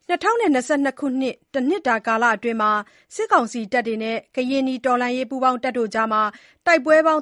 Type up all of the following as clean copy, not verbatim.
2022 ခုနှစ် တနှစ်တာကာလအတွင်း စစ်ကောင်စီတပ်တွေနဲ့ ကရင်နီတော်လှန်ရေးပူးပေါင်းတပ်တို့အကြား တိုက်ပွဲပေါင်း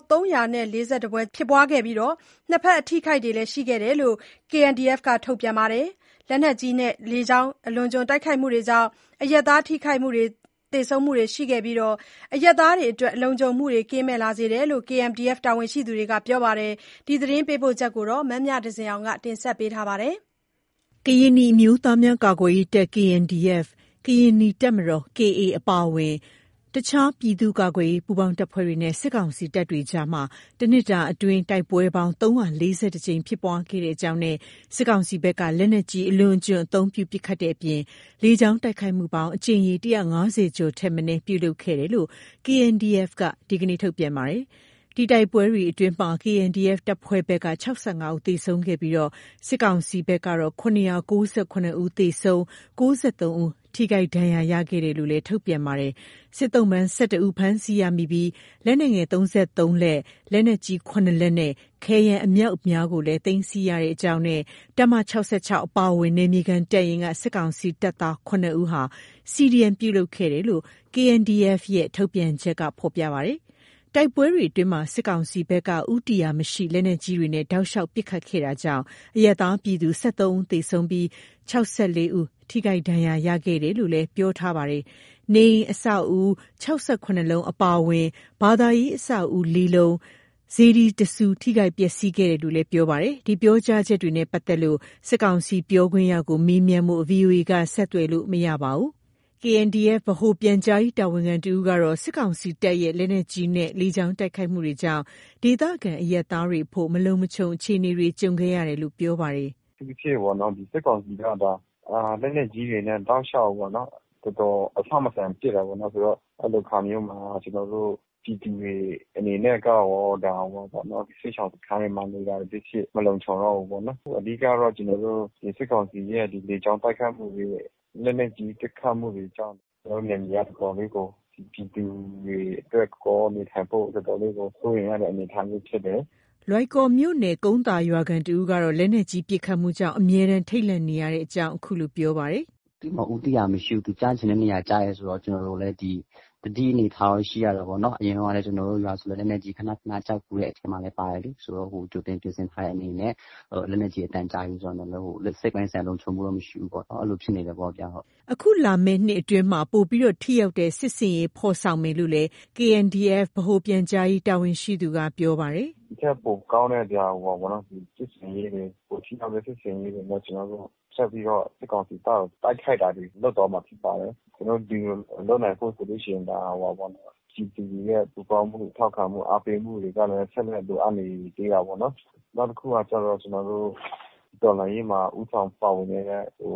341 ပွဲဖြစ်ပွားခဲ့ပြီး နှစ်ဘက်အထိအခိုက်တွေရှိခဲ့တယ်လို့ KNDF က ထုတ်ပြန်ပါတယ်။ လက်နက်ကြီးနဲ့ လေကြောင်းအလွန်အကျွံတိုက်ခိုက်မှုတွေကြောင့် အရပ်သားထိခိုက်မှုတွေ သေဆုံးမှုတွေရှိခဲ့ပြီး အရပ်သားတွေအတွက် လုံခြုံမှုကင်းမဲ့လာစေတယ်လို့ KNDF တာဝန်ရှိသူတွေကပြောပါတယ်။ ဒီသတင်းပေးပို့ချက်ကို မမြသဇင်အောင်က တင်ဆက်ထားပါတယ်။ကရင်နီအမျိုးသားများကာကွယ်ရေးတပ် KNDF ၊ ကရင်နီတပ်မတော် KA အပါအဝင် အခြားပြည်သူ့ကာကွယ်ရေးပူးပေါင်းတပ်ဖွဲ့တွေနဲ့ စစ်ကောင်စီတပ်တွေအကြား တနှစ်တာအတွင်း တိုက်ပွဲပေါင်း 341 ကြိမ်ဖြစ်ပွားခဲ့ကြောင်းနဲ့ စစ်ကောင်စီဘက်က လက်နက်ကြီးအလွန်အကျွံအသုံးပြုပစ်ခတ်တဲ့အပြင် လေကြောင်းတိုက်ခိုက်မှုပေါင်း အကြိမ်ရေ 150 ကျော်ထက်မနည်းပြုလုပ်ခဲ့တယ်လို့ KNDF က ဒီကနေ့ထုတ်ပြန်ပါတယ်။ ဒီတိုက်ပွဲတွေအတွင်း KNDF တပ်ဖွဲ့ဘက်က 65 ဦးသေဆုံးခဲ့ပြီး စစ်ကောင်စီဘက်ကတော့ 797 ဦးသေဆုံး 93 ဦး ထိခိုက်ဒဏ်ရာရခဲ့တယ်လို့လည်း ထုတ်ပြန်ပါတယ်။ စစ်သုံ့ပန်း 11 ဦး ဖမ်းဆီးရမိပြီး လက်နက်ငယ် 33 လက်၊ လက်နက်ကြီး 7 လက်နဲ့ ခဲယမ်းအမြောက်အများကိုလည်း သိမ်းဆည်းရကြောင်းနဲ့ တပ်မ 66 အပါအဝင် နယ်မြေခံတပ်ရင်းက စစ်ကောင်စီတပ်သား 7 ဦးဟာ CDM ပြုလုပ်ခဲ့တယ်လို့ KNDF ရဲ့ ထုတ်ပြန်ချက်ကဖော်ပြပါတယ်။ တိုက်ပွဲတွေအတွင်း စစ်ကောင်စီဘက်က ဦးတည်ရာမရှိ လက်နက်ကြီးတွေနဲ့ တောက်လျှောက်ပစ်ခတ်ခဲ့တာကြောင့် အရပ်သားပြည်သူ 13 ဦးသေဆုံးပြီး 64 ဦး ထိခိုက်ဒဏ်ရာရခဲ့တယ်လို့လည်း ပြောထားပါတယ်။ နေအိမ်အဆောက်အဦး 67 လုံးအပါအဝင် ဘာသာရေးအဆောက်အဦး 4 လုံး၊ စေတီ 1 ဆူ ထိခိုက်ပျက်စီးခဲ့တယ်လို့လည်း ပြောပါတယ်။ ဒီပြောကြားချက်တွေနဲ့ပတ်သက်လို့ စစ်ကောင်စီပြောခွင့်ရကို မေးမြန်းဖို့ VOA က ဆက်သွယ်လို့မရပါဘူး။ KNDF ဗဟိုပြန်ကြားရေးတာဝန်ခံတဦးကတော့ စစ်ကောင်စီတပ်ရဲ့ လက်နက်ကြီးနဲ့ လေကြောင်းတိုက်ခိုက်မှုတွေကြောင့် ဒေသခံအရပ်သားတွေအဖို့ မလုံမခြုံအခြေအနေတွေ ကြုံခဲ့ရတယ်လို့ ပြောပါတယ်။ "အထူးသဖြင့်ပေါ့နော် ဒီစစ်ကောင်စီက လက်နက်ကြီးတွေနဲ့ တောက်လျှောက်ပေါ့နော် တော်တော်အဆမတန်ပစ်တာပေါ့နော်။ ဆိုတော့ အဲ့လိုအခါမျိုးမှာ ကျွန်တော်တို့ပြည်သူတွေအနေနဲ့ကရော စစ်ရှောင်စခန်းတွေမှာနေတာဖြစ်ဖြစ် မလုံခြုံတော့ဘူးပေါ့နော်။ အဓိကတော့ ကျွန်တော်တို့ဒီစစ်ကောင်စီရဲ့လေကြောင်းတိုက်ခိုက်မှုတွေ လက်နက်ကြီးပစ်ခတ်မှုတွေကြောင့် ကျွန်တော်တို့နယ်မြေကတော်တော်လေးကို ပြည်သူတွေအတွက်ကော နေထိုင်ဖို့တော်တော်လေးကို စိုးရိမ်ရတဲ့အနေအထားမျိုးဖြစ်တယ်။ " လွိုင်ကော်မြို့နယ် ကုန်းသာရွာခံတဦးကတော့ လက်နက်ကြီးပစ်ခတ်မှုကြောင့် အမြဲတမ်းထိတ်လန့်နေရကြောင်း အခုလိုပြောပါတယ်။ "သူ့မှာဦးတည်ရာမရှိဘူး။ သူကျချင်တဲ့နေရာကျတယ်ဆိုတော့ ကျွန်တော်တို့လည်းဒီသတိအနေအထားတော့ရှိရတာပေါ့နော်။ အရင်တုန်းကလည်း ကျွန်တော်တို့ရွာဆိုလည်း လက်နက်ကြီးခဏခဏကျဖူးတဲ့အထဲမှာလည်းပါတယ်လေ။ ဆိုတော့ကြိုတင်ပြင်ဆင်ထားတဲ့အနေနဲ့ လက်နက်ကြီးအသံကြားပြီဆိုရင်တော့ စိတ်ပိုင်းဆိုင်ရာလုံခြုံမှုတော့မရှိဘူးပေါ့နော်။ အဲ့လိုဖြစ်နေတယ်ပေါ့ဗျာဟုတ်။" အခုလာမယ့်နှစ်အတွင်း ပိုပြီးထိရောက်တဲ့ စစ်ဆင်ရေးဖော်ဆောင်မယ်လို့လည်း KNDF ဗဟိုပြန်ကြားရေးတာဝန်ရှိသူက ပြောပါတယ်။ "ဒီထက်ပိုကောင်းတဲ့စစ်ဆင်ရေးတွေ ပိုထိရောက်တဲ့စစ်ဆင်ရေးတွေနဲ့ ကျွန်တော်တို့ဆက်ပြီးတော့ စစ်ကောင်စီတပ်ကိုတိုက်ခိုက်တာတွေလုပ်သွားမှာဖြစ်ပါတယ်။ ကျွန်တော်တို့ဒီလိုလုပ်နိုင်ဖို့ဆိုလို့ရှိရင် ပြည်သူတွေရဲ့ပူးပေါင်းမှုထောက်ခံမှုအားပေးမှုတွေကလည်း ဆက်လက်လိုအပ်နေသေးတာပေါ့နော်။ နောက်တစ်ခုကကျတော့ ကျွန်တော်တို့တော်လှန်ရေးမှာဦးဆောင်ပါဝင်နေတဲ့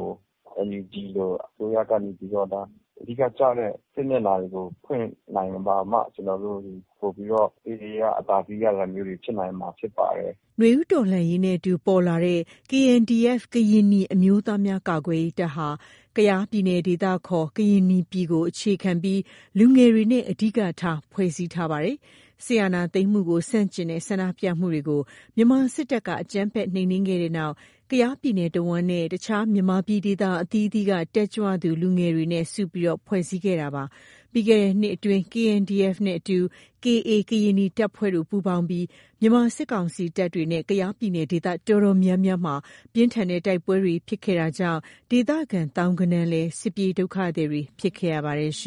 NUG လိုအစိုးရကနေပြီးတော့ အဓိကကျတဲ့စစ်မျက်နှာတွေကို ဖွင့်နိုင်ပါမှ ကျွန်တော်တို့ပိုပြီးတော့အေးအေးအသာစီးရတာမျိုးတွေဖြစ်နိုင်မှာဖြစ်ပါတယ်။ " နွေဦးတော်လှန်ရေးနဲ့အတူပေါ်လာတဲ့ KNDF ကရင်နီအမျိုးသားများကာကွယ်ရေးတပ်ဟာ ကယားပြည်နယ်ဒေသခေါ် ကရင်နီပြည်ကို အခြေခံပြီး လူငယ်တွေနဲ့ အဓိကထားဖွဲ့စည်းထားပါတယ်။ စစ်အာဏာသိမ်းမှုကိုဆန့်ကျင်တဲ့ဆန္ဒပြမှုတွေကို မြန်မာစစ်တပ်ကအကြမ်းဖက်နှိမ်နင်းခဲ့တဲ့နောက် ကယားပြည်နယ်တဝန်းနဲ့ အခြားမြန်မာပြည်ဒေသအသီးသီးက တက်ကြွသူလူငယ်တွေနဲ့ စုပြီး ဖွဲ့စည်းခဲ့တာပါ။ ပြီးခဲ့တဲ့နှစ်အတွင်း KNDF နဲ့အတူ KA ကရင်နီတပ်ဖွဲ့တို့ပူးပေါင်းပြီး မြန်မာစစ်ကောင်စီတပ်တွေနဲ့ ကယားပြည်နယ်ဒေသအတော်များများမှာ ပြင်းထန်တဲ့တိုက်ပွဲတွေဖြစ်ခဲ့တာကြောင့် ဒေသခံသောင်းဂဏန်းလည်း စစ်ပြေးဒုက္ခသည်တွေဖြစ်ခဲ့ရပါတယ်။